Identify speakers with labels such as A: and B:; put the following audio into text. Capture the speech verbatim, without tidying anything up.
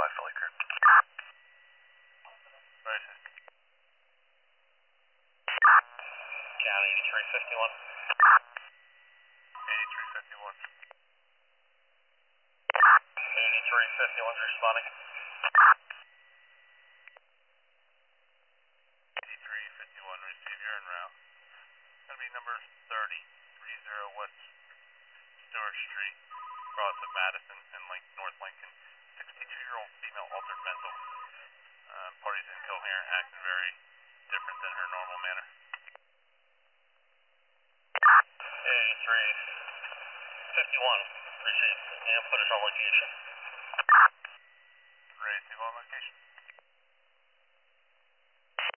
A: five, fully clear.
B: Where is it?
A: County eighty-three fifty-one.
B: eighty-three fifty-one.
A: eighty-three fifty-one is responding.
B: eighty-three fifty-one, receive, you're en route. It's going to be number thirty, thirty West Stewart Street, cross of Madison and Link, North Lincoln. sixty-two-year-old female altered mental. Uh, party's incoherent, acting very different than her normal manner.
A: eighty-three fifty-one, received. And put us on location.
B: Ready to go on location?